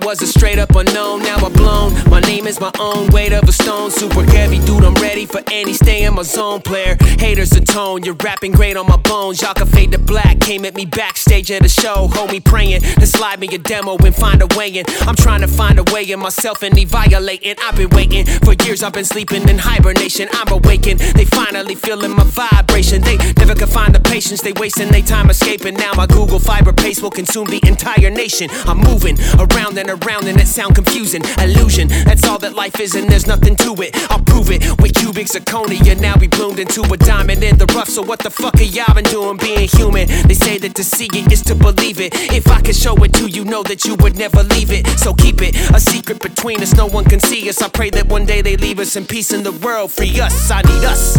was a straight up unknown, now I'm blown. My name is my own weight of a stone. Super heavy, dude, I'm ready for any stay in my zone. Player, haters atone, you're rapping great on my bones. Y'all can fade to black, came at me backstage at a show. Hold me praying to slide me a demo and find a way in. I'm trying to find a way in myself and violating. I've been waiting for years, I've been sleeping in hibernation. I'm awakened, they finally feeling my vibration. They never could find the patience, they wasting their time escaping. Now my Google Fiber paste will consume the entire nation. I'm moving around and it sound confusing. Illusion, that's all that life is and there's nothing to it. I'll prove it with cubic zirconia. Now we bloomed into a diamond in the rough. So what the fuck are y'all been doing being human? They say that to see it is to believe it. If I could show it to you, know that you would never leave it. So keep it a secret between us, no one can see us. I pray that one day they leave us in peace in the world. Free us, I need us.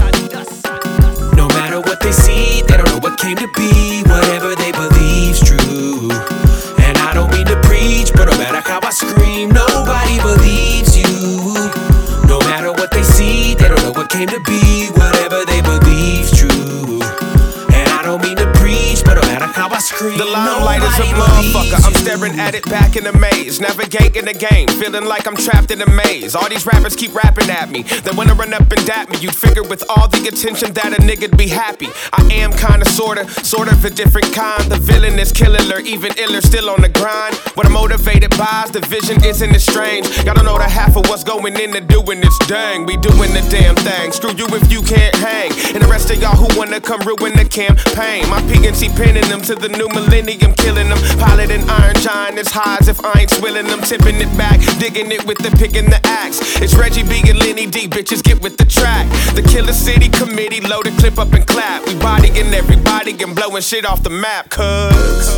No matter what they see, they don't know what came to be. Whatever they believe's true. And I don't mean to preach, but no matter how I scream, nobody believes you. No matter what they see, they don't know what came to be. Whatever they believe's true. And I don't mean to preach, but no matter how I scream, the limelight is a motherfucker. I'm staring at it back in a maze, navigating the game, feeling like I'm trapped in a maze. All these rappers keep rapping at me, they wanna run up and dap me. You'd figure with all the attention that a nigga'd be happy. I am kinda sort of a different kind. The villain is killing her, even iller, still on the grind. What I'm motivated by is the vision isn't it strange. Y'all don't know the half of what's going into doing this. Dang, we doing the damn thing. Screw you if you can't hang, and the rest of y'all who wanna come ruin the campaign. My PNC pinning them to the new millennium, killing them. Piloting iron giant as high as if I ain't swilling them. Tipping it back, digging it with the pick and the axe. It's Reggie B and Lenny D, bitches get with the track. The Killer City Committee, load the clip up and clap. We bodying everybody and blowing shit off the map, cuz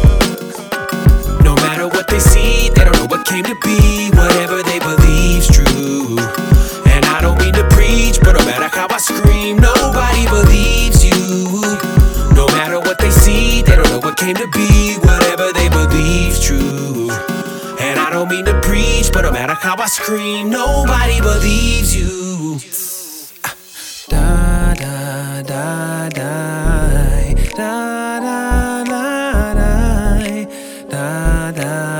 no matter what they see, they don't know what came to be. Whatever they believe's true. And I don't mean to preach, but no matter how I scream, nobody believes you. No matter what they see, they don't know what came to be. Whatever they believe's true. And I don't mean to preach, but no matter how I scream, nobody believes you. Da da da da da da da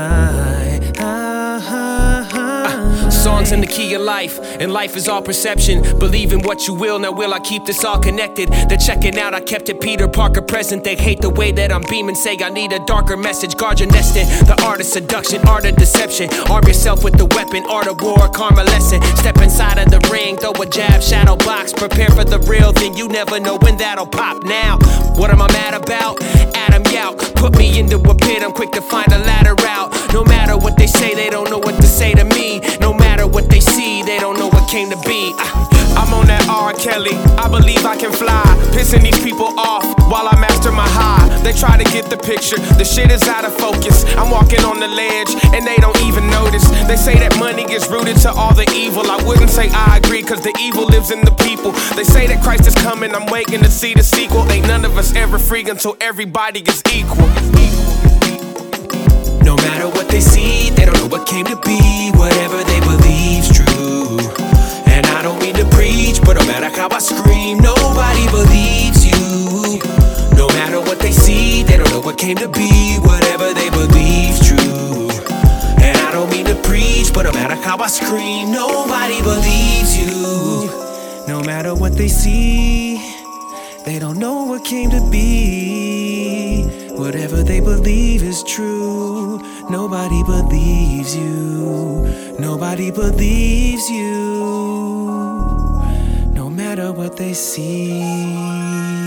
da. Songs in the key of life, and life is all perception. Believe in what you will, now will I keep this all connected? They're checking out, I kept it Peter Parker present. They hate the way that I'm beaming, say I need a darker message. Guard your nest in the art of seduction, art of deception. Arm yourself with the weapon, art of war, karma lesson. Step inside of the ring, throw a jab, shadow box. Prepare for the real thing, you never know when that'll pop. Now, what am I mad about? Adam Yout, put me into a pit, I'm quick to find a ladder out. No matter what they say, they don't know what to say to me. No matter what they see, they don't know what came to be. I'm on that R. Kelly, I believe I can fly. Pissing these people off while I master my high. They try to get the picture, the shit is out of focus. I'm walking on the ledge and they don't even notice. They say that money is rooted to all the evil. I wouldn't say I agree, cause the evil lives in the people. They say that Christ is coming, I'm waiting to see the sequel. Ain't none of us ever free until everybody is equal. No matter what they see, they don't know what came to be. Whatever they believe's true. And I don't mean to preach, but no matter how I scream, nobody believes you. No matter what they see, they don't know what came to be. Whatever they believe's true. And I don't mean to preach, but no matter how I scream, nobody believes you. No matter what they see, they don't know what came to be. Whatever they believe is true. Nobody believes you. Nobody believes you. No matter what they see.